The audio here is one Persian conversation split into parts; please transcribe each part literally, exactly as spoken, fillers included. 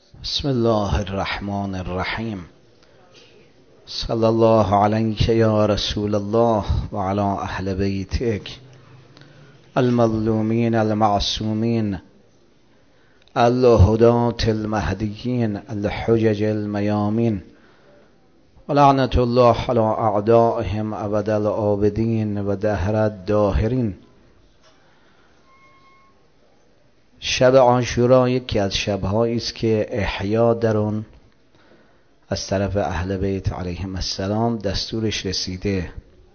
بسم الله الرحمن الرحیم. صلی الله علیک یا رسول الله و علی اهل بیتک المظلومین المعصومین الهداة المهدیین الحجج المیامین و لعنت الله علی اعدائهم ابد العابدین و دهر الداهرین. شب عاشورا یکی از شب‌هایی است که احیا در آن از طرف اهل بیت علیهم السلام دستورش رسیده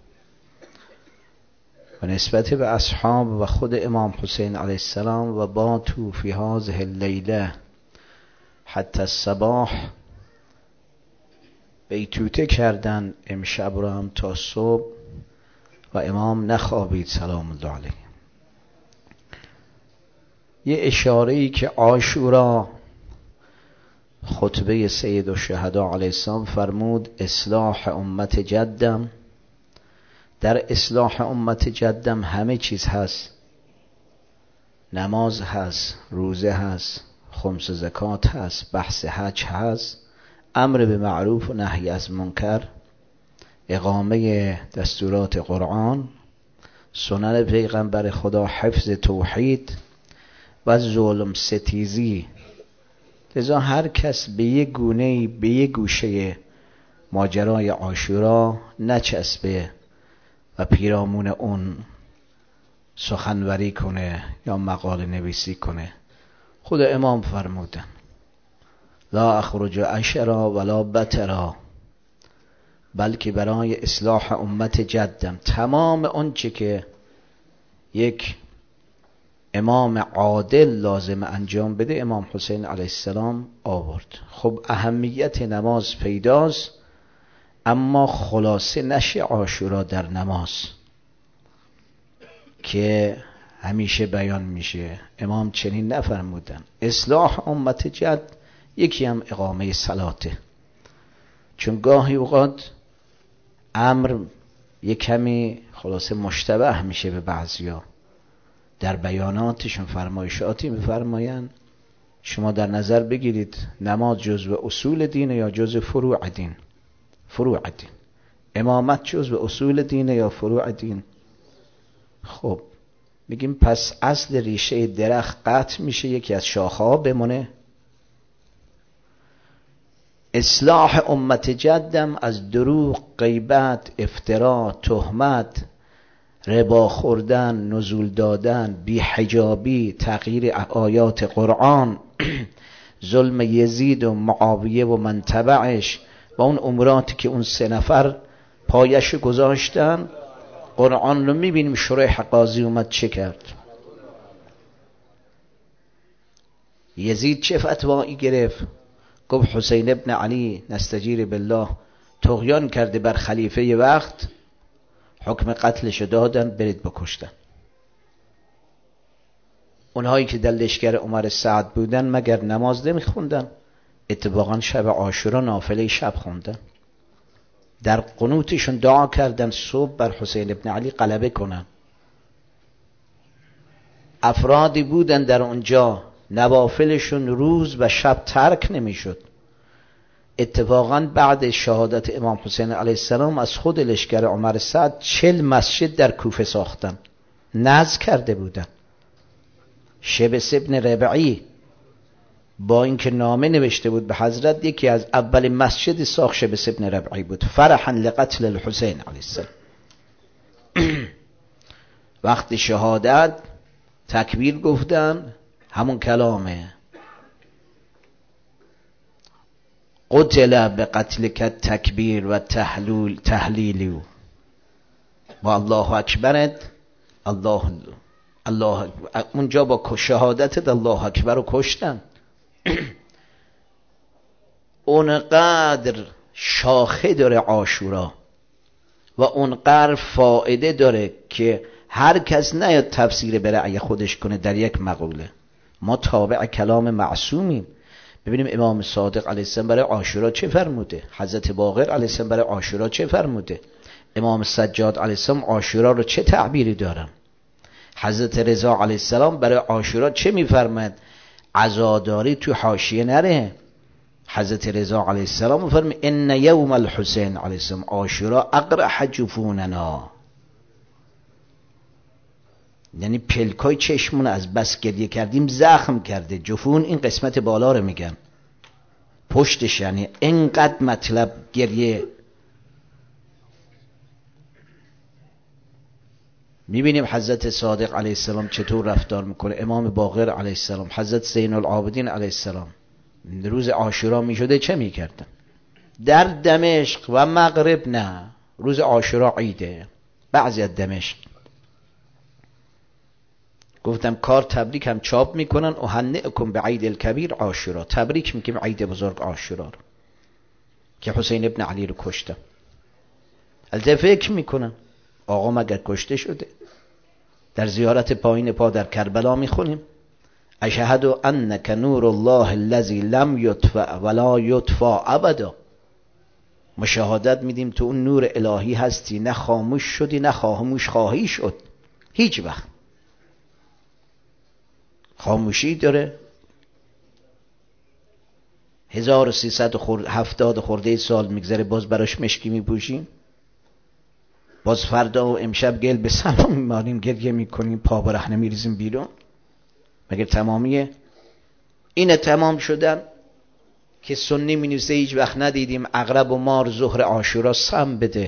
و نسبت به اصحاب و خود امام حسین علیه السلام و با تو فی هذه اللیله حتی الصباح بیتوته کردن امشب را هم تا صبح و امام نخوابید سلام الله علیه. یه اشاره‌ای که عاشورا خطبه سید الشهدا علیه السلام فرمود اصلاح امت جدم. در اصلاح امت جدم همه چیز هست، نماز هست، روزه هست، خمس زکات هست، بحث حج هست، امر به معروف و نهی از منکر، اقامه دستورات قرآن، سنن پیغمبر خدا، حفظ توحید و ظلم ستیزی. لذا هر کس به یک گونه به یک گوشه ماجرای عاشورا نچسبه و پیرامون اون سخنوری کنه یا مقاله نویسی کنه. خود امام فرمودن لا اخرج عشرا ولا بترا، بلکه برای اصلاح امت جدم تمام اون چه که یک امام عادل لازم انجام بده امام حسین علیه السلام آورد. خب اهمیت نماز پیداست، اما خلاصه نشه عاشورا در نماز که همیشه بیان میشه. امام چنین نفرمودن. اصلاح امت جد یکی هم اقامه صلاته، چون گاهی اوقات امر یک کمی خلاصه مشتبه میشه به بعضیا. در بیاناتشون فرمایشاتی میفرماین شما در نظر بگیرید نماز جزو اصول دین یا جزو فروع دین؟ فروع دین. امامت جزو اصول دین یا فروع دین؟ خب میگیم پس اصل ریشه درخت قطع میشه، یکی از شاخه ها بمونه. اصلاح امت جدم از دروغ، غیبت، افترا، تهمت، ربا خوردن، نزول دادن، بی حجابی، تغییر آیات قرآن، ظلم یزید و معاویه و من تبعش و اون امراتی که اون سه نفر پایش گذاشتن. قرآن رو میبینیم شریح قاضی اومد چه کرد. یزید چه فتوایی گرفت؟ گفت حسین ابن علی نستجیر بالله طغیان کرده بر خلیفه ی وقت، حکم قتلش دادن، برید بکشتن. اونهایی که در لشکر عمر سعد بودن مگر نماز نمیخوندن؟ اتفاقا شب عاشورا نافله شب خوندن، در قنوتشون دعا کردن صبح بر حسین ابن علی غلبه کنن. افرادی بودن در اونجا نوافلشون روز و شب ترک نمیشد. اتفاقا بعد شهادت امام حسین علیه السلام از خود لشکر عمر سعد چل مسجد در کوفه ساختن، نذر کرده بودن. شبس ابن ربعی با اینکه نامه نوشته بود به حضرت، یکی از اول مسجد ساخت شبس ابن ربعی بود، فرحا لقتل الحسین علیه السلام. وقت شهادت تکبیر گفتن، همون کلامه قتل به قتل که تکبیر و تحلیل تحلیلی با الله اکبرت الله الله اونجا با شهادتت الله اکبر رو کشتن. اونقدر شاخه داره عاشورا و اونقدر فایده داره که هر کس نیاد تفسیر به رأی خودش کنه در یک مقوله. ما تابع کلام معصومیم. ببینیم امام صادق علیه السلام برای عاشورا چه فرموده، حضرت باقر علیه السلام برای عاشورا چه فرموده، امام سجاد علیه السلام عاشورا رو چه تعبیری دارن، حضرت رضا علیه السلام برای عاشورا چه میفرماید. عزاداری تو حاشیه نره، حضرت رضا علیه السلام فرمی ان یوم الحسین علیه السلام عاشورا اقرح جفوننا، یعنی پلکای چشمون از بس گریه کردیم زخم کرده. جفون این قسمت بالا رو میگن، پشتش، یعنی اینقدر مطلب گریه. میبینیم حضرت صادق علیه السلام چطور رفتار میکنه، امام باقر علیه السلام، حضرت زین العابدین علیه السلام روز عاشورا میشده چه میکردن؟ در دمشق و مغرب نه، روز عاشورا عیده. بعضی از دمشق گفتم کار تبریک هم چاپ میکنن، اهنئکم به عید الکبیر عاشورا، تبریک میگیم عید بزرگ عاشورا رو که حسین ابن علی رو کشتن. البته فکر میکنن آقا مگر کشته شده؟ در زیارت پایین پا در کربلا میخونیم اشهد انک نور الله الذی لم یطفأ ولا یطفأ ابدا، مشاهدت میدیم تو اون نور الهی هستی، نه خاموش شدی نه خاموش خواهی شد، هیچ وقت. خاموشی داره. هزار و سیصد و هفتاد خورده سال میگذره باز براش مشکی میپوشیم، باز فردا و امشب گل به سلام میماریم، گریه میکنیم، پا برهنه میریزیم بیرون. مگر تمامیه؟ اینه تمام شدن که سنی مینویسه هیچ وقت ندیدیم عقرب و مار ظهر عاشورا سم بده.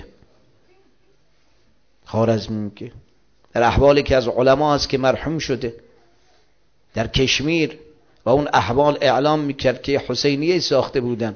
خوارزمی میگه در احوالی که از علما هست که مرحوم شده در کشمیر و اون احوال اعلام میکرد که حسینیه ساخته بودن.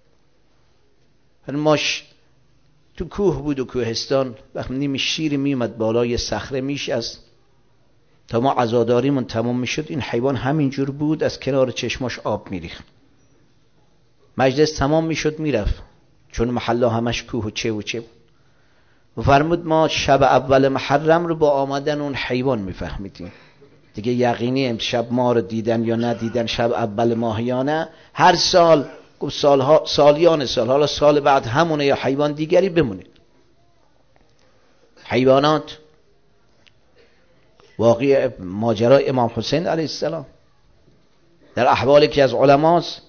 ماش تو کوه بود و کوهستان، وقت نیم شیر میومد بالای صخره میشست تا ما عزاداریمون تمام میشد، این حیوان همینجور بود از کنار چشماش آب میریخت. مجلس تمام میشد میرفت چون محله همش کوه و چه و چه بود. و فرمود ما شب اول محرم رو با آمدن اون حیوان میفهمیدیم دیگه یقینی امشب ما رو دیدن یا ندیدن، شب اول ماهیانه هر سال گفت سالها سالیان سال، حالا سال بعد همونه یا حیوان دیگری بمونه. حیوانات واقعی ماجرای امام حسین علیه السلام در احوالی که از علماست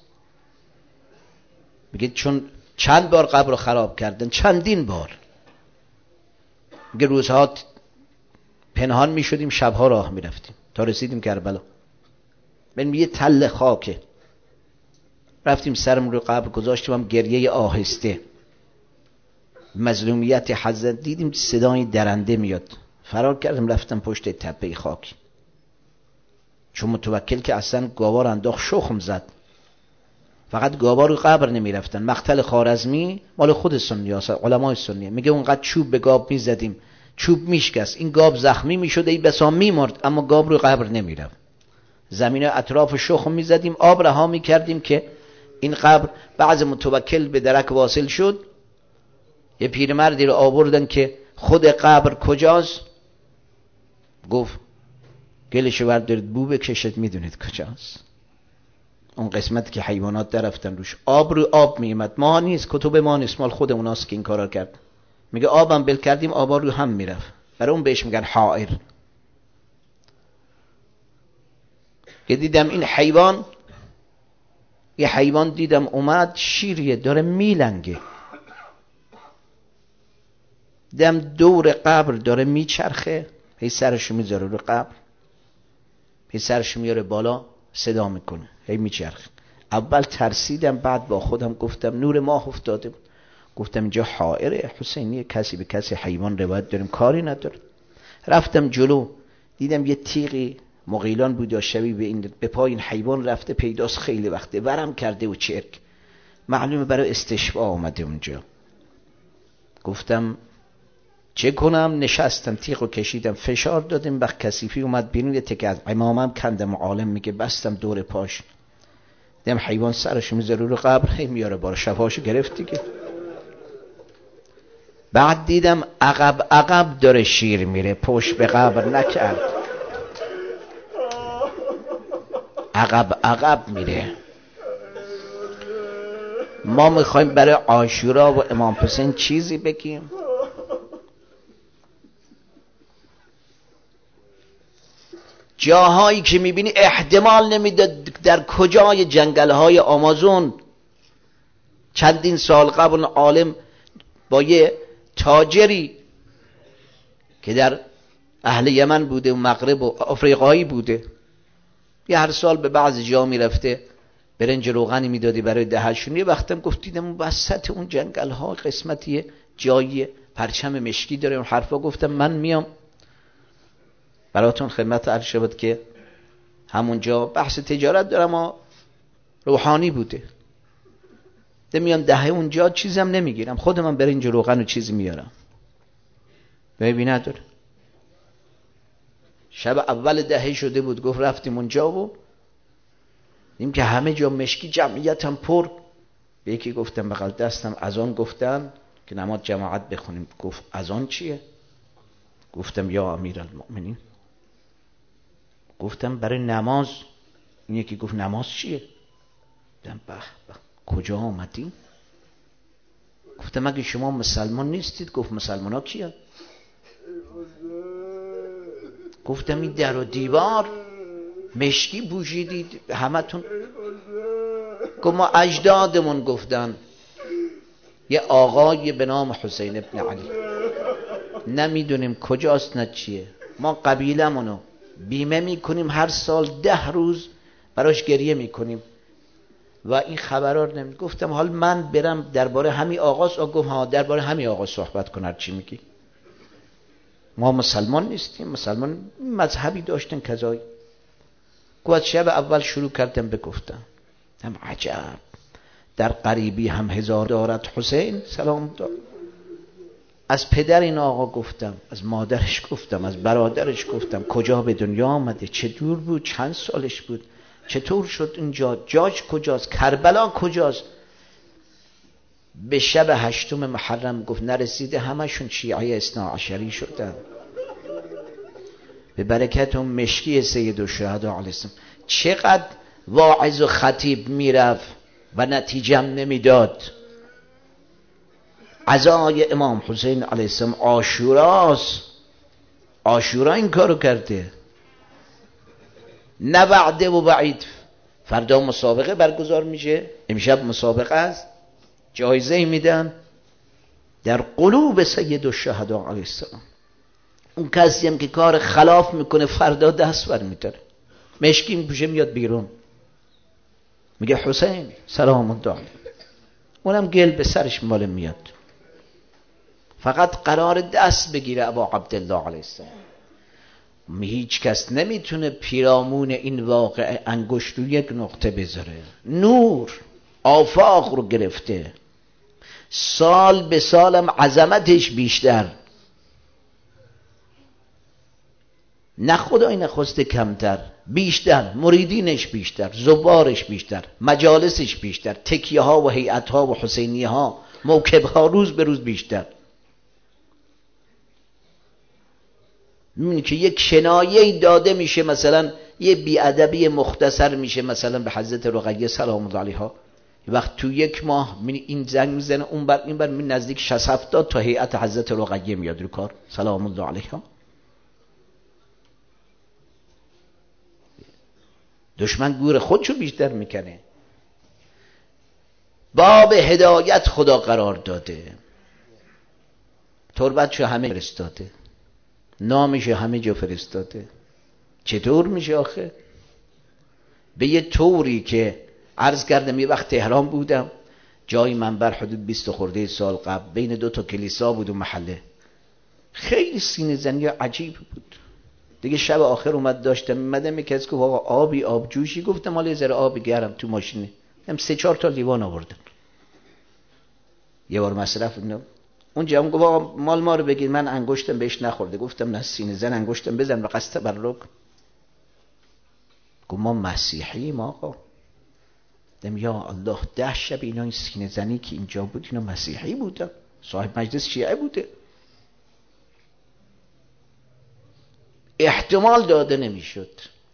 میگه چون چند بار قبر رو خراب کردن، چندین بار. میگه روزها پنهان میشدیم، شبها راه میرفتیم تا رسیدیم کربلا. من یه تله خاکه رفتیم سرم رو قبر گذاشتیم، هم گریه آهسته مظلومیت حضرت دیدیم، صدای درنده میاد، فرار کردم رفتم پشت تپه خاک، چون متوکل که اصلا گاوار انداخت شخم زد. فقط گاوار رو قبر نمی رفتن. مقتل خوارزمی مال خود سنی هست، علمای سنیه، میگه اونقدر چوب به گاو می زدیم چوب میشکست، این گاو زخمی میشد ای بسا میمرد، اما گاو رو قبر نمی رفت. زمین اطراف شخم می زدیم، آب رها می کردیم که این قبر. بعض متوکل به درک واصل شد، یه پیرمردی رو آوردن که خود قبر کجاست، گفت گلشو بردارید بو بکشید میدونید کجاست. اون قسمت که حیوانات درفتن روش آب رو آب میمد، ما نیست، کتب ما نیست، مال خود اوناست که این کارا کرد. میگه آبم بل کردیم آبا رو هم میرفت، برای اون بهش میگن حائر. که دیدم این حیوان، یه حیوان دیدم اومد شیریه داره میلنگه، دیدم دور قبر داره میچرخه، هی سرشو میذاره رو قبر، هی سرشو میاره بالا صدا میکنه، هی میچرخه. اول ترسیدم، بعد با خودم گفتم نور ماه افتاده بود، گفتم اینجا حائره حسینیه، کسی به کسی حیوان روایت داریم کاری نداره. رفتم جلو دیدم یه تیغی مغیلان بود یا شبیه به این، به پای این حیوان رفته پیداست، خیلی وقته ورم کرده و چرک، معلومه برای استشفا آمده اونجا. گفتم چه کنم؟ نشستم تیغو کشیدم فشار دادم، وقت کثیفی اومد بیرون، یه تکه از امامم کندم. عالم میگه بستم دور پاش، دیدم حیوان سرشو میذاره رو قبر، هی میاره بالا، شفاشو گرفت دیگه. بعد دیدم عقب عقب داره شیر میره، پشت به قبر نکرد، عقب عقب میره. ما میخوایم برای عاشورا و امام حسین چیزی بگیم؟ جاهایی که میبینی احتمال نمیده در کجای جنگلهای آمازون چندین سال قبل عالم با یه تاجری که در اهل یمن بوده و مغرب و افریقایی بوده، یه هر سال به بعضی جا میرفته برنج روغنی میدادی برای دهشون. یه وقتم گفت دیدم وسط اون جنگل ها قسمتی جایی پرچم مشکی داره اون حرفا، گفتم من میام براتون خدمت عرض شد که همونجا بحث تجارت دارم و روحانی بوده، ده میام دهه اونجا چیزم نمیگیرم، خودم من برنج روغن و چیزی میارم. ببین نداره. شب اول دهه شده بود، گفت رفتیم اونجا و دیدیم که همه جا مشکی، جمعیت هم پر. به یکی گفتم بغل دستم اذان گفتن که نماز جماعت بخونیم. گفت اذان چیه؟ گفتم یا امیرالمؤمنین. گفتم برای نماز. این یکی گفت نماز چیه؟ گفتم به به کجا آمدیم؟ گفتم اگه شما مسلمان نیستید. گفت مسلمان ها کیه؟ گفتم این در و دیوار مشکی پوشیدید همتون. گفت ما اجدادمون گفتن یه آقای به نام حسین ابن علی، نمیدونیم کجاست نه چیه، ما قبیلمونو بیمه میکنیم، هر سال ده روز براش گریه میکنیم و این خبرار نمی. گفتم حال من برم درباره همین آقاست؟ گفت ها درباره همین آقا صحبت کن، چی میگی؟ ما مسلمان نیستیم، مسلمان مذهبی داشتن کذایی. گفت شب اول شروع کردم بگفتم، هم عجب در قریبی هم هزار دارد حسین سلام دار. از پدر این آقا گفتم، از مادرش گفتم، از برادرش گفتم، کجا به دنیا آمده، چه دور بود، چند سالش بود، چطور شد اینجا، جاش کجاست، کربلا کجاست. به شب هشتم محرم گفت نرسیده همشون شیعه اثنا عشری شدن به برکت اون مشکی سید الشهدا علیه السلام. چقدر واعظ و خطیب میرفت و نتیجه هم نمیداد. عزای امام حسین علیه السلام عاشوراست، عاشورا این کارو کرده، نه وعده و بعید. فردا مسابقه برگزار میشه، امشب مسابقه است، جایزه میدن در قلوب سید الشهدا علیه السلام. اون کسی هم که کار خلاف میکنه فردا دست بر میداره، مشکی میپوشه میاد بیرون میگه حسین سلام الله، اونم گل به سرش مال میاد. فقط قرار دست بگیره ابا عبدالله علیه السلام. هیچ کس نمیتونه پیرامون این واقع انگشت رو یک نقطه بذاره. نور آفاق رو گرفته، سال به سالم عظمتش بیشتر، نه خدای نخواسته کمتر، بیشتر، مریدینش بیشتر، زوارش بیشتر، مجالسش بیشتر، تکیه ها و هیئت ها و حسینی ها، موکب ها روز به روز بیشتر. می‌بینی که یک شنایه داده میشه، مثلا یه بیادبی مختصر میشه مثلا به حضرت رقیه سلام الله علیها، وقت تو یک ماه این زنگ میزنه اون بر این بر می نزدیک شصت هفتاد تا هیئت حضرت رقیه میاد رو کار سلام الله علیها. دشمن گور خودشو بیشتر میکنه. باب هدایت خدا قرار داده، تربتشو همه فرستاده، نامشو همه جا فرستاده. چطور میشه آخه؟ به یه طوری که عرض کردم یه وقت تهران بودم، جای منبر حدود بیست خورده سال قبل، بین دو تا کلیسا بود و محله، خیلی سینه زنی عجیب بود. دیگه شب آخر اومد داشتم اومدم یکی از گفت آقا آبی آب جوشی، گفتم حالا یه ذره آب گرم تو ماشینه، هم سه چهار تا لیوان آوردم یه بار مصرف. اونجا هم گفت آقا مال ما رو بگیر، من انگشتم بهش نخورده. گفتم نه سینه زن انگشتم بزن و قصد تبرک. گفت ما مسیحیم آقا. دم یا الله ده شب اینا این سینه زنی که اینجا بود اینا مسیحی بودن، صاحب مجلس شیعه بوده. احتمال داده نمیشد.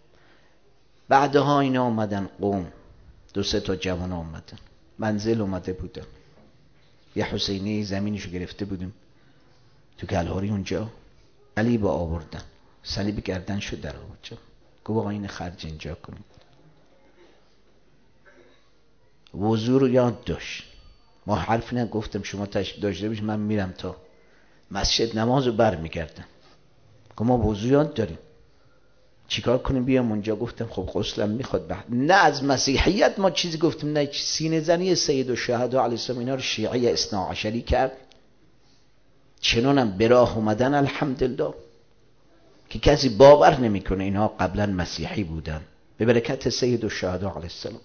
بعدها اینا اومدن قوم، دو سه تا جوان اومدن، منزل اومده بودن، یه حسینی زمینشو گرفته بودیم تو گلهاری اونجا، صلیب آوردن، صلیب گردن شد در آورد. گفت آقا این خرج اینجا کنید. وضو رو یاد داشت، ما حرفی نگفتم شما تشریف داشته باشید من میرم تا مسجد نماز رو بر میگردم. ما وضو یاد داریم چیکار کنیم بیام اونجا؟ گفتم خب غسلم میخواد. بعد نه از مسیحیت ما چیزی گفتیم نه، سینه زنی سید الشهدا علیه السلام اینا رو شیعه اثنا عشری کرد. چنانم به راه اومدن الحمدلله که کسی باور نمیکنه اینها قبلا مسیحی بودن به برکت سید الشهدا علیه السلام.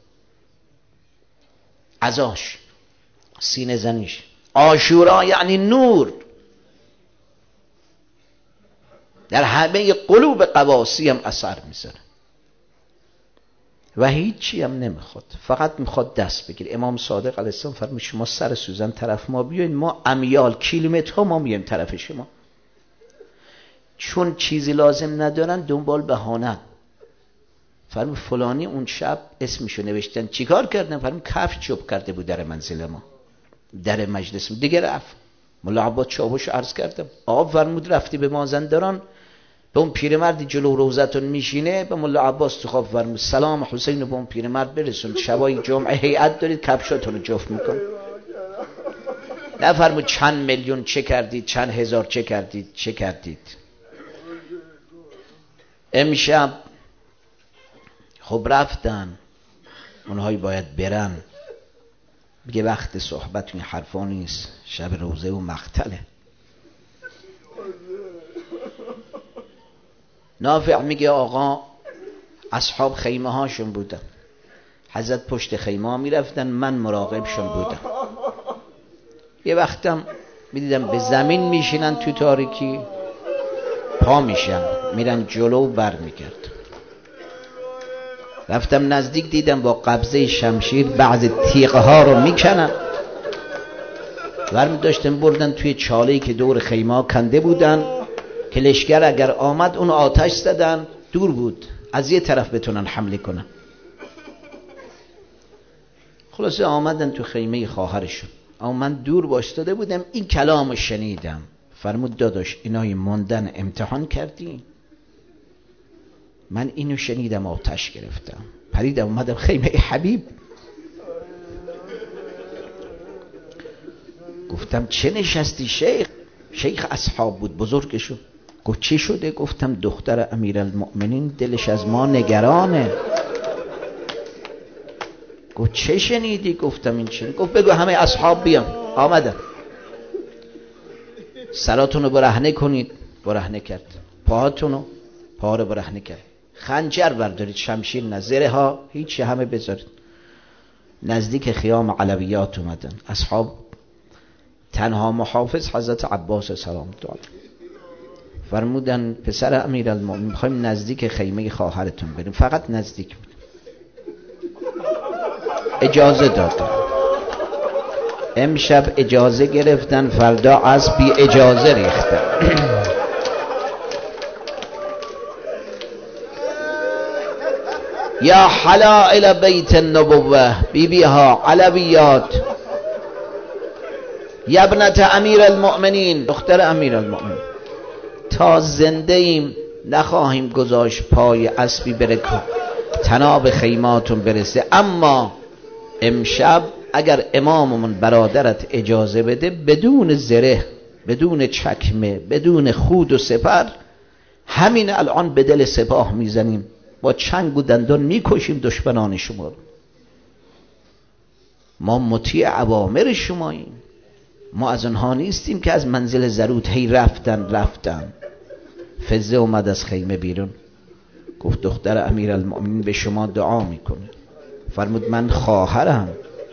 عزاش، سینه زنیش، عاشورا یعنی نور در همه قلوب قواسی هم اثر میذاره و هیچی هم نمیخواد، فقط میخواد دست بگیر. امام صادق علیه السلام فرمود شما سر سوزن طرف ما بیاین، ما امیال کیلومترها ما میایم طرف شما. چون چیزی لازم ندارن دنبال بهانه. فرمود فلانی اون شب اسمشو نوشتن، چیکار کردن؟ فرمود کفش چوب کرده بود در منزل ما، در مجلس ما. دیگه رفت. مولا عباس چاوش عرض کردم آقا فرمود رفتی به مازندران به اون پیرمردی جلو روزتون میشینه، به مولا عباس تو خواب فرمود سلام حسین رو به اون پیرمرد برسون، شبای جمعه هیئت دارید کفشاتون رو جفت میکن. نه فرمود چند میلیون چه کردید، چند هزار چه کردید، چه کردید. امشب خب رفتن، اونهایی باید برن، میگه وقت صحبت این حرفا نیست، شب روزه و مقتله. نافع میگه آقا اصحاب خیمه هاشون بودن، حضرت پشت خیمه ها میرفتن، من مراقبشون بودم. یه وقتم میدیدم به زمین میشینن تو تاریکی، پا میشن میرن جلو و بر میگرد. رفتم نزدیک دیدم با قبضه شمشیر بعض تیغه ها رو میکنن، ورمی داشتن بردن توی چاله‌ای که دور خیمه ها کنده بودن که لشکر اگر آمد اون آتش زدن، دور بود از یه طرف بتونن حمله کنن. خلاصه آمدن تو خیمه خواهرشون، اما من دور باشتاده بودم این کلامو شنیدم. فرمود داداش اینای موندن امتحان کردی؟ من اینو شنیدم آتش گرفتم، پریدم اومدم خیمه حبیب. گفتم چه نشستی شیخ؟ شیخ اصحاب بود بزرگشون. گفت چی شده؟ گفتم دختر امیرالمؤمنین دلش از ما نگرانه. گفت چه شنیدی؟ گفتم این چه. گفت بگو همه اصحاب بیان. آمدم. سراتونو برهنه کنید. برهنه کرد. پاهاتونو پا رو برهنه کرد. خنجر بردارید، شمشیر نه، زره ها هیچی، همه بذارید. نزدیک خیام علویات اومدن اصحاب. تنها محافظ حضرت عباس سلام الله فرمودن پسر امیرالمومنین میخوایم نزدیک خیمه خواهرتون بریم، فقط نزدیک بود. اجازه دادن. امشب اجازه گرفتن، فردا از بی اجازه ریختن. یا حلائل بیت النبوه، بی بی ها، علویات، یا ابنت امیر المؤمنین، دختر امیر المؤمنین، تا زنده ایم نخواهیم گذاشت پای اسبی بره تناب خیماتون برسه، اما امشب اگر اماممون برادرت اجازه بده بدون زره، بدون چکمه، بدون خود و سپر، همین الان به دل سپاه میزنیم، با چنگ و دندان میکشیم دشمنان شما رو. ما مطیع اوامر شماییم، ما از اونها نیستیم که از منزل زرود هی رفتن رفتن. فزه اومد از خیمه بیرون، گفت دختر امیرالمؤمنین به شما دعا میکنه. فرمود من خواهرم،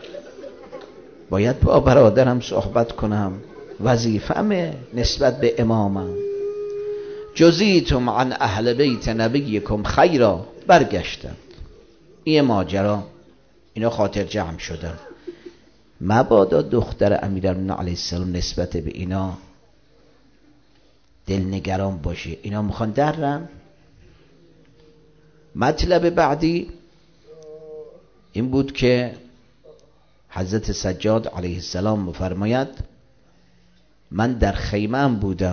باید با برادرم صحبت کنم، وظیفه‌مه نسبت به امامم. جزیتم عن اهل بیت نبیکم خیرا. برگشتن. این ماجرا اینا خاطر جمع شدن. مبادا دختر امیرالمؤمنین علیه السلام نسبت به اینا دلنگران باشه، اینا میخوان درن. مطلب بعدی این بود که حضرت سجاد علیه السلام میفرماید من در خیمه‌ام بودم،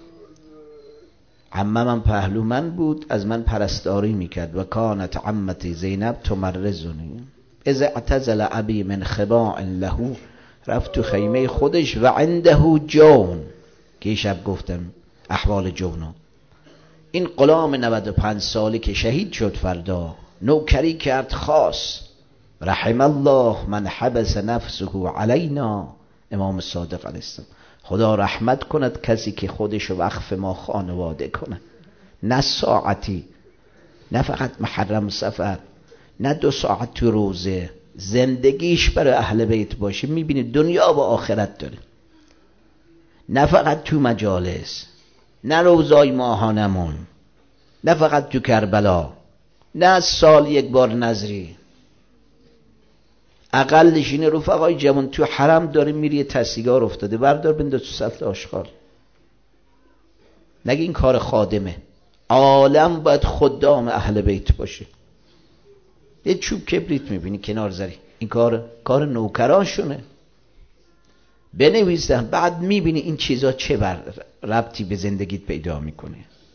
عمم پهلو من بود، از من پرستاری میکرد. و کانت عمتی زینب تمرزنی اذا اعتزل ابی من خباء له رفت تو خیمه خودش و عنده جون، که شب گفتم احوال جونو. این غلام نود و پنج ساله که شهید شد فردا، نوکری کرد خاص. رحم الله من حبس نفسه علینا، امام صادق علیه السلام. خدا رحمت کند کسی که خودشو وقف ما خانواده کنه، نه ساعتی، نه فقط محرم سفر، نه دو ساعت تو روزه، زندگیش برای اهل بیت باشه. میبینی دنیا و آخرت داره، نه فقط تو مجالس، نه روزای ماهانمون، نه فقط تو کربلا، نه سال یک بار نظری. اقلش اینه رفقای جوان تو حرم داره میری تسیگار افتاده، بردار بنده تو سطل آشغال. نگه این کار خادمه. عالم باید خدام اهل بیت باشه. یه چوب کبریت میبینی کنار زری، این کار کار نوکراشونه. بنویسن، بعد میبینی این چیزا چه بر ربطی به زندگیت پیدا میکنه.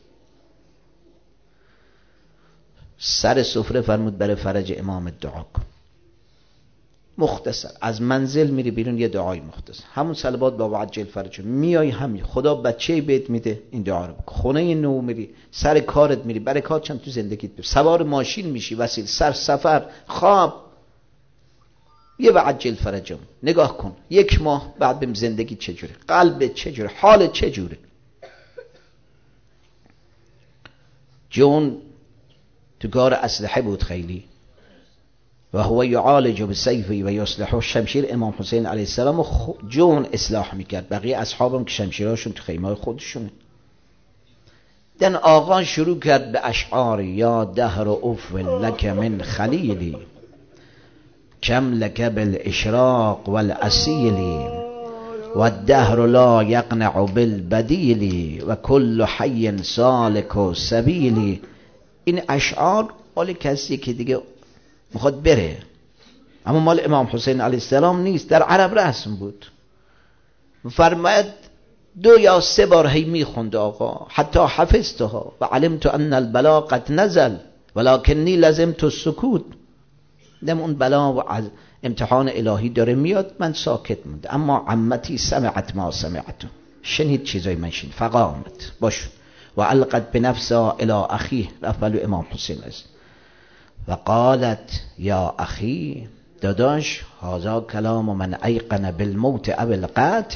سر سفره فرمود برای فرج امام دعا کن. مختصر از منزل میری بیرون یه دعای مختصر، همون صلوات بابا عجل فرج. میای همین خدا بچه بهت میده، این دعا رو بکن. خونه نو میری، سر کارت میری، برکات چند تو زندگیت بیر. سوار ماشین میشی، وسیل سر سفر، خواب، یه بعجل فرجم. نگاه کن یک ماه بعد بهم زندگی چجوره، قلبت چجوره، حالت چجوره. جون تو کار اسلحه بود خیلی، و هو یعالج بسیفی و یصلحه. شمشیر امام حسین علیه السلام جون اصلاح میکرد، بقیه اصحابم که شمشیراشون تو خیمه خودشونه. دن آقا شروع کرد به اشعار: یا دهر اوف لک من خلیلی، کم لک بالاشراق والاسیلی، و الدهر لا یقنع بالبدیلی، و کل حی سالک و سبیلی. این اشعار مال کسی که دیگه میخواد بره، اما مال امام حسین علیه السلام نیست، در عرب رسم بود. فرماید دو یا سه بار هی میخوند آقا، حتی حفظتها و علمت ان البلا قد نزل ولکنی لزمت السکوت. دم اون بلا و از امتحان الهی داره میاد، من ساکت موند. اما عمتی سمعت ما سمعت، شنید چیزای من شنید. فقامت باش و القت بنفسها الى اخیه، رفت امام حسین است و قالت یا اخی، داداش، هذا کلام من ایقن بالموت او القتل.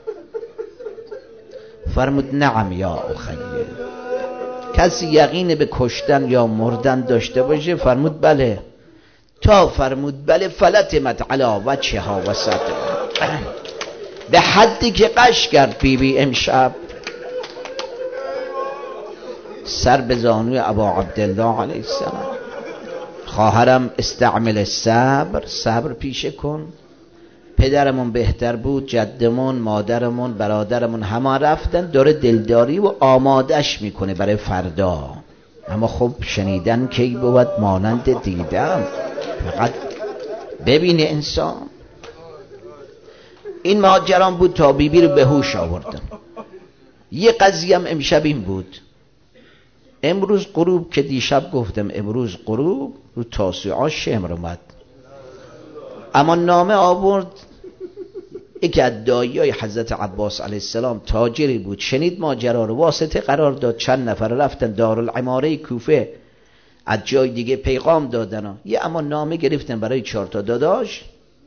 فرمود نعم یا اخی، کسی یقین به کشتن یا مردن داشته باشه؟ فرمود بله. تا فرمود بله فلتمت علی وجهها و صدرها، به حدی که قش کرد بی بی امشب سر به زانوی ابا عبدالله علیه السلام. خواهرم استعمل صبر، صبر پیشه کن. پدرمون بهتر بود، جدمون، مادرمون، برادرمون همه رفتن، داره دلداری و آمادش میکنه برای فردا. اما خب شنیدن کی بود مانند دیدن، فقط ببینه انسان. این ماجران بود تا بیبی رو به هوش آوردن. یه قضیه هم امشب این بود. امروز غروب که دیشب گفتم امروز غروب رو تاسوعا شمر اومد، اما نامه آورد یکی از داییای حضرت عباس علیه السلام، تاجری بود، شنید ماجرا رو، واسطه قرار داد. چند نفر رفتن دارالعماره کوفه، از جای دیگه پیغام دادن، یه اما نامه گرفتن برای چهار تا داداش،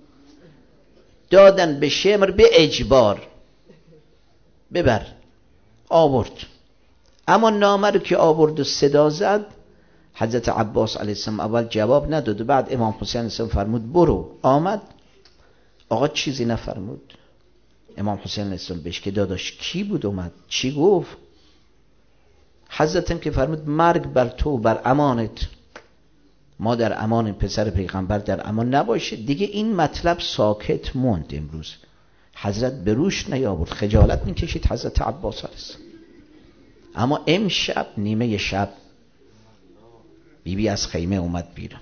دادن به شمر به اجبار ببر. آورد، اما نامه رو که آورد و صدا زد، حضرت عباس علیه السلام اول جواب نداد و بعد امام حسین علیه السلام فرمود برو. آمد، آقا چیزی نفرمود. امام حسین علیه السلام بهش که داداش کی بود اومد چی گفت؟ حضرتم که فرمود مرگ بر تو، بر امانت، ما در امان، پسر پیغمبر در امان نباشه دیگه. این مطلب ساکت موند. امروز حضرت به روش نیاورد، خجالت میکشید حضرت عباس علیه السلام. اما امشب نیمه شب بیبی بی از خیمه اومد بیرون.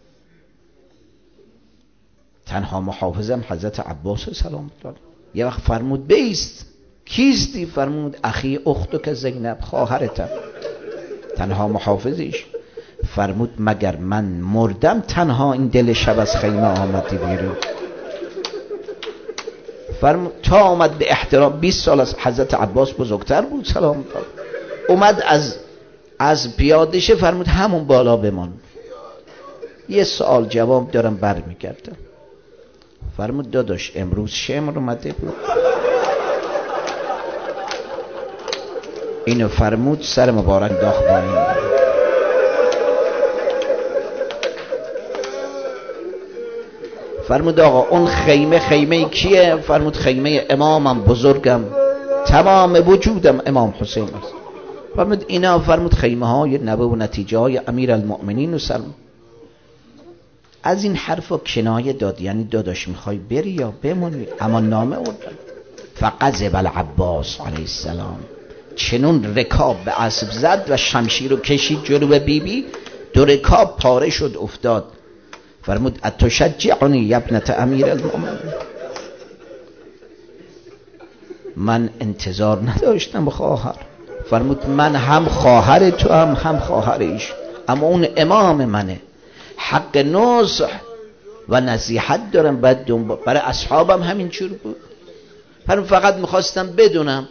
تنها محافظم حضرت عباس سلام الله. یه وقت فرمود بیست. کیستی؟ فرمود اخی اختو که زینب، خواهرتم. تنها محافظش فرمود مگر من مردم تنها این دل شب از خیمه آمدی بیرون؟ فرمود تا آمد به احترام، بیست سال از حضرت عباس بزرگتر بود سلام داد، اومد از از پیاده شه، فرمود همون بالا بمان، یه سوال جواب دارم برمیگردم. فرمود داداش امروز شمر اومده بود؟ اینو فرمود سر مبارک داخت پایین. فرمود آقا اون خیمه خیمه کیه؟ فرمود خیمه امامم بزرگم، تمام وجودم امام حسین است. فرمود اینا، فرمود خیمه های نبه و نتیجه های امیر المؤمنین و سلم. از این حرفا کنایه داد، یعنی داداش میخوای بری یا بمونی؟ اما نامه اردن. فغضب العباس علیه السلام، چنون رکاب به اسب زد و شمشیر رو کشید جلو به بیبی، دو رکاب پاره شد افتاد. فرمود اتشجعنی یا ابنت امیر المؤمنین؟ من انتظار نداشتم خواهر. فرمود من هم خواهر تو هم هم خواهر ایش، اما اون امام منه، حق نصح و نصیحت دارم. بعد برای اصحابم همین جور بود. فرمود فقط میخواستم بدونم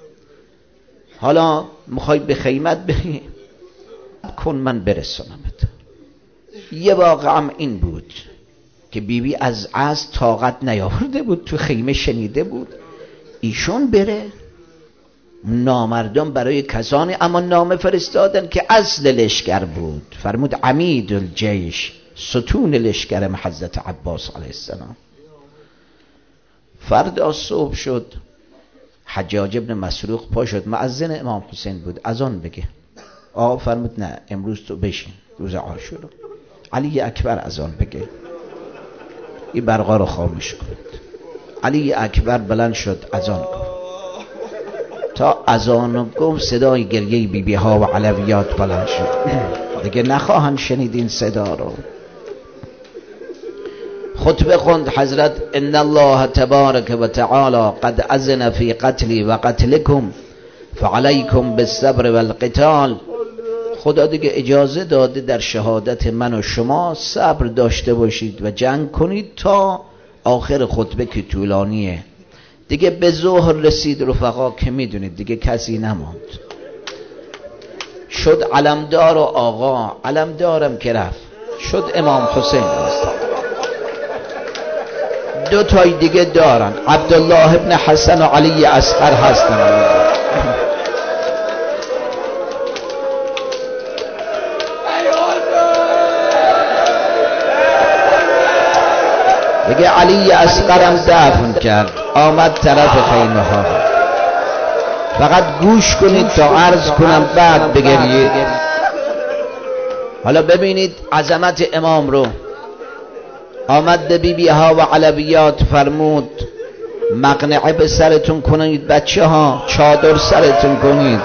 حالا میخوای به خیمت بری کن من برسونمت. یه واقعم این بود که بیبی بی از از طاقت نیاورده بود، تو خیمه شنیده بود ایشون بره. نامردان برای کسانی اما نامه فرستادن که اصل لشکر بود. فرمود عمید الجیش، ستون لشکر حضرت عباس علیه السلام. فردا صبح شد، حجاج ابن مسروق پا شد، مؤذن امام حسین بود، اذان بگه. آقا فرمود نه امروز تو بشین، روز عاشورا. علی اکبر اذان بگه، این برقا رو خاموش کنید. علی اکبر بلند شد اذان گفت. تا اذان گفت صدای گریه بی بی ها و علویات بلند شد. دیگه نخواهند شنید این صدا رو. خطبه خوند حضرت ان الله تبارک و تعالی قد اذن فی قتلی و قتلکم فعلیکم بالصبر والقتال. خدا دیگه اجازه داده در شهادت من و شما صبر داشته باشید و جنگ کنید تا آخر خطبه که طولانیه. دیگه به ظهر رسید رفقا که میدونید دیگه کسی نماند. شد علمدار و آقا، علمدارم که رفت شد امام حسین است. دو تای دیگه دارن، عبدالله ابن حسن و علی اصغر هستن. دیگه علی اصغرم دفن کرد، آمد طرف خیمه ها. فقط گوش کنید تا عرض کنم بعد بگرید. حالا ببینید عظمت امام رو. آمد به بی بی ها و علویات فرمود مقنعه به سرتون کنید بچه ها، چادر سرتون کنید.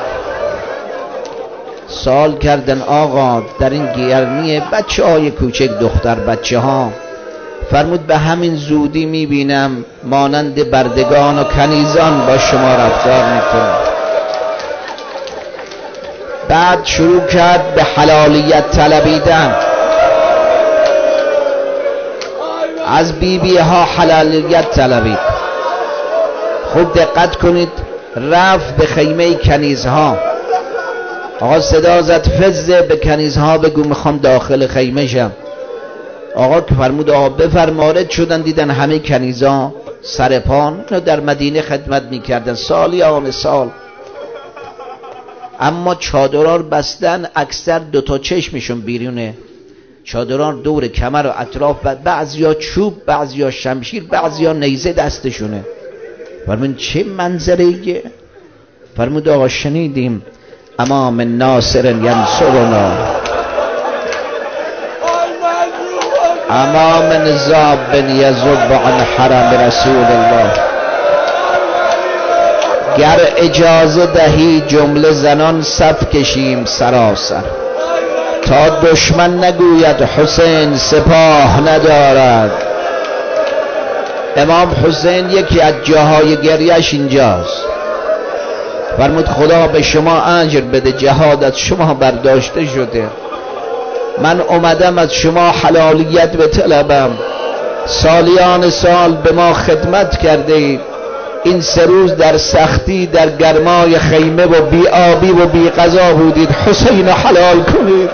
سوال کردن آقا در این گرمی بچه های کوچک دختر بچه ها؟ فرمود به همین زودی میبینم مانند بردگان و کنیزان با شما رفتار میکنه. بعد شروع کرد به حلالیت طلبیدن از بیبی بی ها، حلالیت طلبید. خوب دقت کنید، رفت به خیمه کنیزها. آقا صدا زد فزه به کنیزها بگو میخوام داخل خیمه شم. آقا که فرمود آقا بفرما. وارد شدن دیدن همه کنیزا سرپان در مدینه خدمت میکردن سالیان سال، اما چادرار بستن، اکثر دوتا چشمشون بیرونه، چادرار دور کمر و اطراف، بعضیا چوب بعضیا شمشیر بعضیا نیزه دستشونه. فرمود چه منظره؟ فرمود آقا شنیدیم امام ناصر ینصرنا، امام نزاب بن یزب عن حرم رسول الله. گر اجازه دهی جمله زنان صف کشیم سراسر، تا دشمن نگوید حسین سپاه ندارد. امام حسین یکی از جاهای گریش اینجاست. فرمود خدا به شما اجر بده، جهاد از شما برداشته شده، من اومدم از شما حلالیت به طلبم، سالیان سال به ما خدمت کرده اید، این سه روز در سختی در گرمای خیمه و بی آبی و بی غذا بودید، حسین حلال کنید.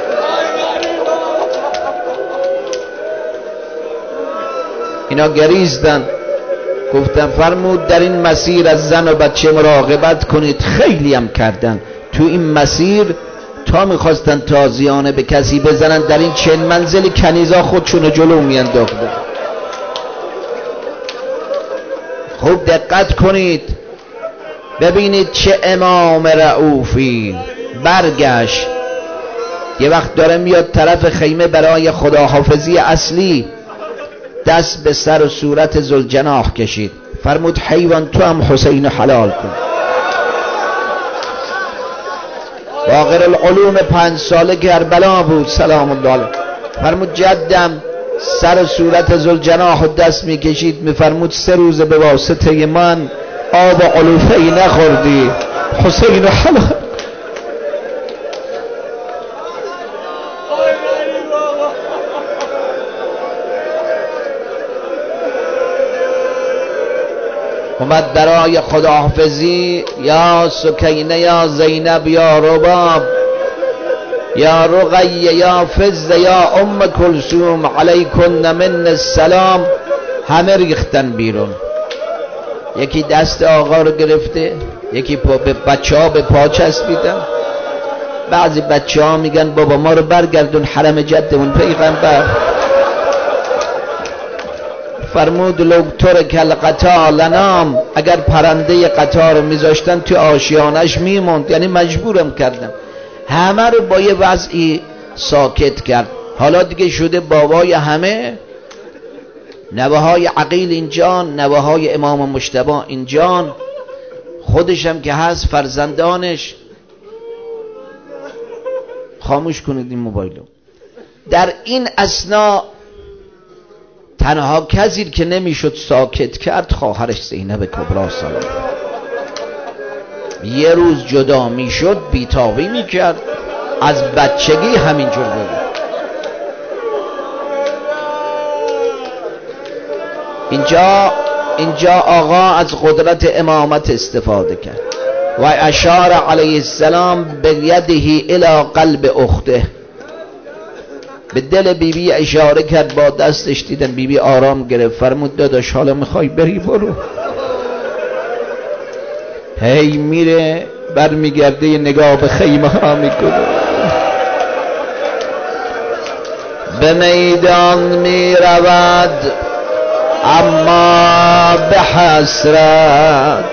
اینا گریزدن، گفتن فرمود در این مسیر از زن و بچه مراقبت کنید. خیلی هم کردن تو این مسیر، تا میخواستن تازیانه به کسی بزنن در این چند منزل کنیزا خودشونو جلو میانداختن. خوب دقت کنید ببینید چه امام رؤوفی. برگشت یه وقت داره میاد طرف خیمه برای خداحافظی اصلی، دست به سر و صورت ذوالجناح کشید، فرمود حیوان تو هم حسین حلال کن. باقر العلوم پنج ساله کربلا بود سلام الله علیه، فرمود جدم سر و صورت ذوالجناح دست میکشید، میفرمود سه روز به واسطه من آب علوفه ای نخوردی، حسین حلال. اومد برای خداحافظی، یا سکینه یا زینب یا رباب یا رقیه یا فزه یا ام کلثوم علیکن من السلام، همه ریختن بیرون. یکی دست آقا رو گرفته، یکی پا به بچه ها به پا چسبیدن. بعضی بچه ها میگن بابا ما رو برگردون حرم جدمون پیغمبر. فرمود لو ترک القطاع لنام، اگر پرنده قطار رو میذاشتن تو آشیانش میموند، یعنی مجبورم کردم. همه رو با یه وضعی ساکت کرد. حالا دیگه شده بابای همه، نوه‌های عقیل اینجان، نوه‌های امام مجتبی اینجان، خودشم که هست، فرزندانش. خاموش کنید این موبایلو. در این اثنا تنها کسی که نمیشد ساکت کرد خواهرش زینب کبری سلام. یه روز جدا میشد بیتابی میکرد، از بچگی همینجور بود. اینجا اینجا آقا از قدرت امامت استفاده کرد و اشار علیه السلام به یده الی قلب اخته، به دل بیبی بی اشاره کرد با دستش. دیدن بیبی بی آرام گرفت، فرمود داداش حالا میخوای بری برو. هی میره برمیگرده یه نگاه به خیمه ها میکنه، به میدان میرود اما به حسرت،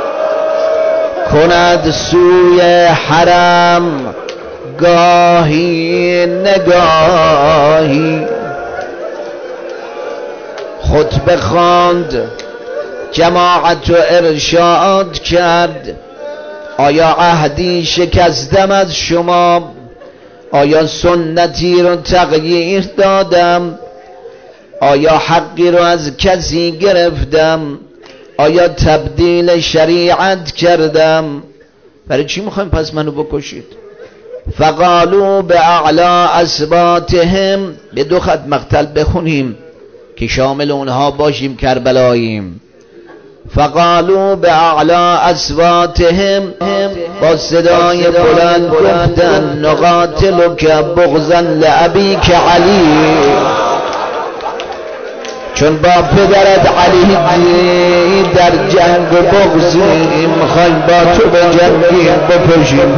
کند سوی حرم گاهی نگاهی. خطبه خواند، جماعت و ارشاد کرد، آیا عهدی شکستم از شما؟ آیا سنتی رو تغییر دادم؟ آیا حقی رو از کسی گرفتم؟ آیا تبدیل شریعت کردم؟ برای چی میخوایم پس منو بکشید؟ فقالوا به اعلا اثباتهم، به دو خط مقتل بخونیم که شامل اونها باشیم کربلاییم. فقالوا به اعلا اصواتهم، با صدای بلند گفتن نقاتلک بغضا لابیک علی، چون با پدرت علی در جنگ و بغضیم، میخوایم با تو به جنگیم بپشیم.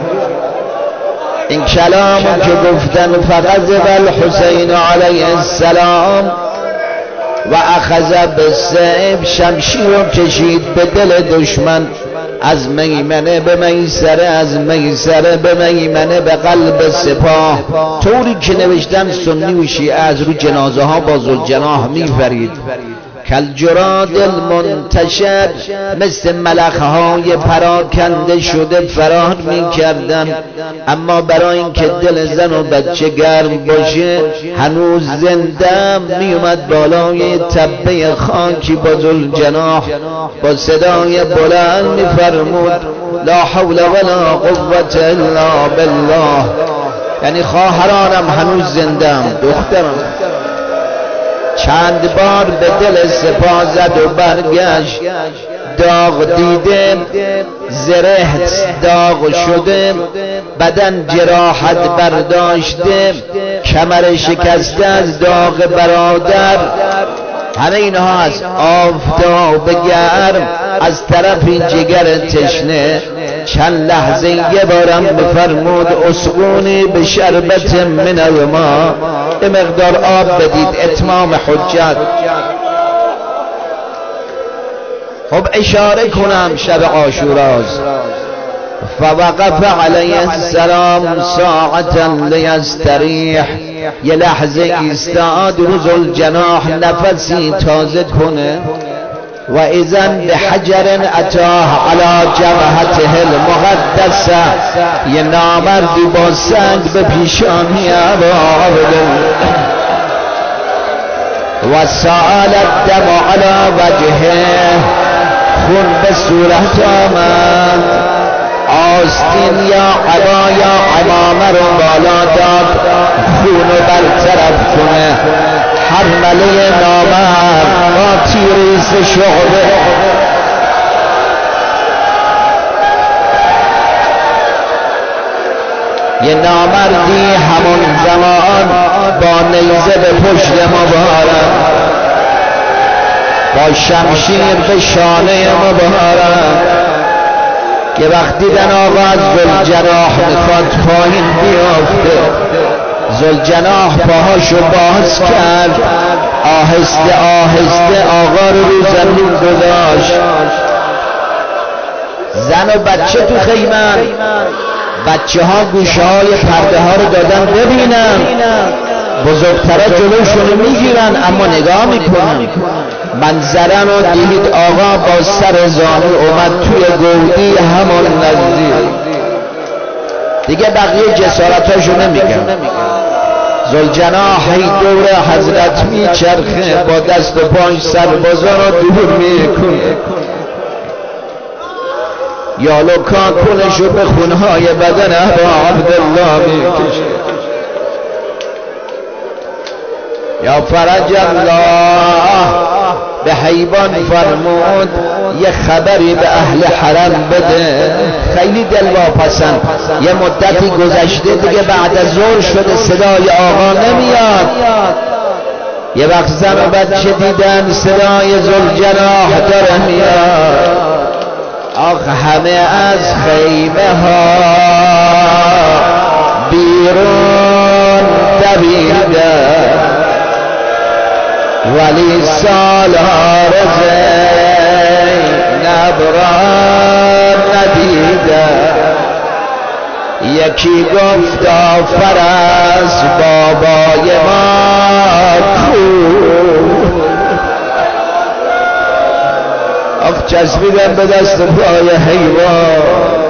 این کلام که گفتن فغضب الحسین علیه السلام و اخذ بالسیف، شمشیر رو کشید به دل دشمن، از میمنه به میسره، از میسره به میمنه، به قلب سپاه. طوری که نوشتن سنی و شیعه از رو جنازه ها با ذوالجناح میفرید. کالجراد المنتشر، مثل ملخه های پراکنده شده فرار میکردن. اما برای اینکه دل زن و بچه گرم باشه، هنوز زنده میومد بالای تپه خاکی با ذوالجناح، با صدای بلند میفرمود لا حول ولا قوة الا بالله، یعنی خواهرانم هنوز زنده ام، دخترم. چند بار به دل سپاه زد و برگشت. داغ دیده زره داغ شده، بدن جراحت برداشته، کمر شکسته از داغ برادر. همه اینها از آفتاب گرم، از طرف این جگر تشنه. چند لحظه یه بارم بفرمود اسقونی به شربت من الماء، به مقدار آب بدید، اتمام حجت. خب اشاره کنم شب عاشوراست. فوقف علیه السلام ساعتا لیستریح، یه لحظه ایستاد رو ذوالجناح نفسی تازه کنه. و اذن بحجر اتاه علی جبهته المقدسه، یه نامردی با سنگ به پیشانی ابا عبدالله و سال الدم علی وجهه، خون به صورت آمد. آستین یا عبا یا عمامه رو بالا داد خونو برطرف کنه. حرمله نامرد با تیریز شعبه یه نامردی همون زمان با نیزه به پشت مبارک، با شمشیر به شانه مبارک، که وقتی دیدن آقا از ذوالجناح میخواد پایین بیافته، ذوالجناح پاهاشو باز کرد، آهسته آهسته آقا رو رو زمین گذاشت. زن و بچه تو خیمن، بچه ها گوشه های پرده ها رو دادن ببینن، بزرگترها جلوشونو میگیرن اما نگاه میکنن. منظره رو دید، آقا با سر زانو اومد توی گودی همون نزدیک، دیگه بقیه جسارتاشو نمیگن. ذوالجناح دور حضرت میچرخه، با دست و پاش سربازان رو دور میکنه، یالو کاکونشو به خونهای بدن ابا عبدالله میکشه. یا فرج الله به حیبان فرمود یه خبری به اهل حرم بده. خیلی دلواپسند، یه مدتی گذشته دیگه بعد از ظهر شده صدای آقا نمیاد. یه وقت زن و بچه دیدن صدای ذوالجناح داره میاد. آخ همه از خیمه ها بیرون دویدن، ولی سالار زینب را ندیدن. یکی گفت فرس بابای ما کو، آخ چسبیدن به دست پای حیوان.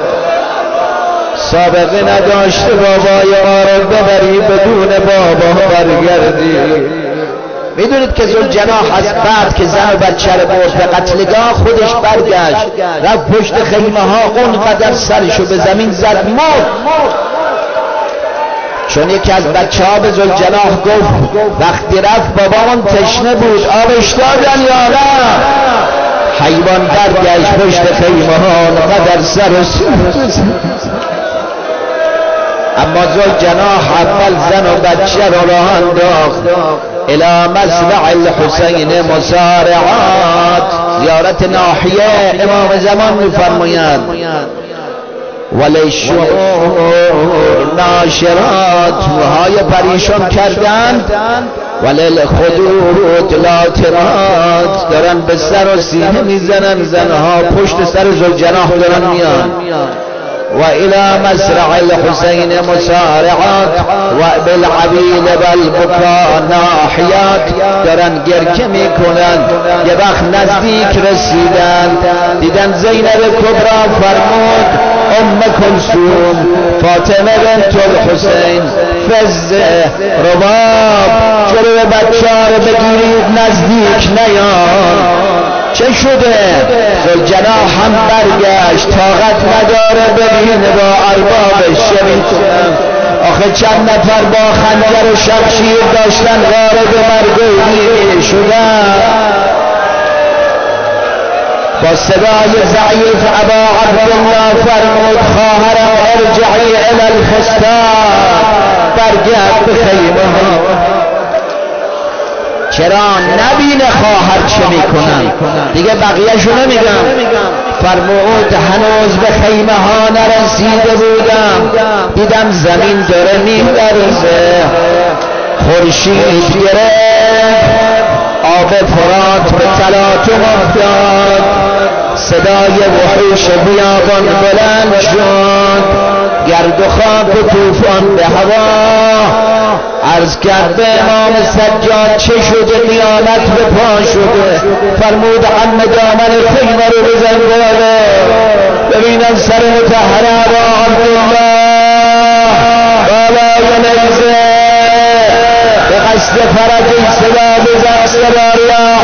سابقه نداشته بابای ما رو ببری بدون بابا برگردی. میدونید که ذوالجناح از بعد که زن و بچه رو برد به قتلگاه خودش برگشت، رفت پشت خیمه ها، اونقدر سرشو به زمین زد مرد. چون یکی از بچه ها به ذوالجناح گفت وقتی رفت بابامون تشنه بود آبش دادن یا نه؟ حیوان برگشت پشت خیمه ها، اونقدر سر و اما ذوالجناح اول زن و بچه رو راه انداخت الى مصرع الحسین مسارعات، زیارت ناحیه امام زمان میفرمایند ولی شعور ناشرات، موهای پریشان کردند، ولی الخدود لاتمات، دارن به سر و سینه میزنن، زنها پشت سر ذوالجناح دارن میان. و الى مصرع الحسین مسارعات و بالعبیل والبکا ناحیات، دارن گرکه میکنن. یه وقت نزدیک رسیدن دیدن زینب کبرا فرمود ام کلثوم فاطمه بنت الحسین فزه رباب، جلو بچه رو بگیرید نزدیک نیان. چه شده؟ ذوالجناح هم برگشت، طاقت نداره ببینه با اربابش شریک کنه. آخه چند نفر با خنجر و شمشیر داشتن وارد مرگویی شدن. با صدای ضعیف ابا عبدالله فرمود خواهرم ارجعی الی الفستان، برگرد به خیمه ها. چرا؟ نبینه خواهر چه میکنن، دیگه بقیهشو نمیگم. فرمود هنوز به خیمه ها نرسیده بودم، دیدم زمین داره میلرزه، خورشید گرفت، آب فرات به تلاطم افتاد، صدای وحوش بیابان بلند شد، گرد و خاک و طوفان به هوا. عرض کرد به امام سجاد چه شده؟ قیامت به پا شده. فرمود عم دامن خیمه رو بزن بالا ببینم سر مطهر ابا عبدالله بالای نیزه به قصد فرج صدا بزن. صدا یا